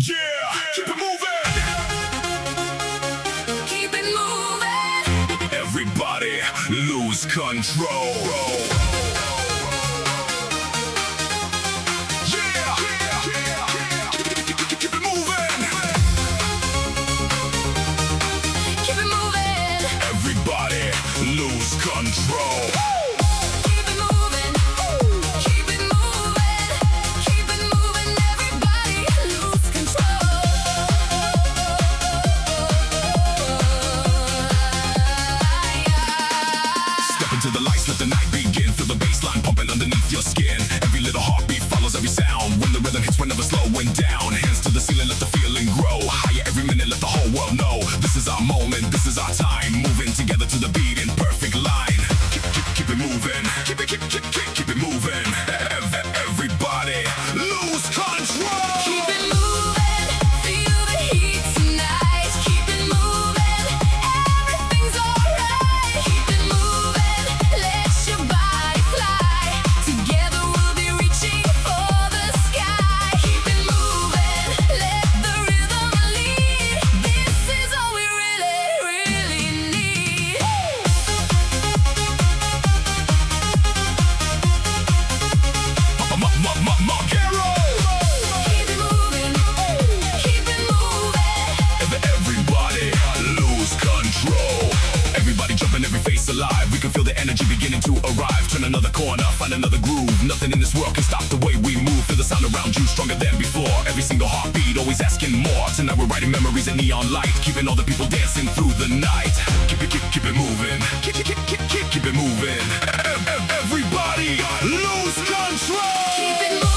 Yeah, keep it moving. Keep it moving. Everybody lose control. Yeah, keep it moving. Keep it moving. Everybody lose control. Keep it moving. Keep it moving. Keep it moving. Everybody lose control. Step into the lights, let the night begin. Feel the bass line pumping underneath your skin. Every little heartbeat follows every sound. When the rhythm hits, we're never slowing down. Hands to the ceiling, let the feeling grow. Higher every minute, let the whole world know. This is our moment, this is our time. Moving together to the beat in perfect line. Keep it moving. Keep it moving. Everybody lose control. Keep it moving. Feel the heat tonight. Keep it moving. Everything's alright. Keep it moving. Let your body fly. Together we'll be reaching for the sky. Keep it moving. Let the rhythm lead. This is all we really, really need. Monkero. Keep it moving. Keep it moving. Everybody lose control. Everybody jumping, every face alive. We can feel the energy beginning to arrive. Turn another corner, find another groove. Nothing in this world can stop the way we move. Feel the sound around you, stronger than before. Every single heartbeat, always asking more. Tonight we're writing memories in neon light, keeping all the people dancing through the night. Keep it moving. Keep it moving. Everybody lose control. Keep it moving.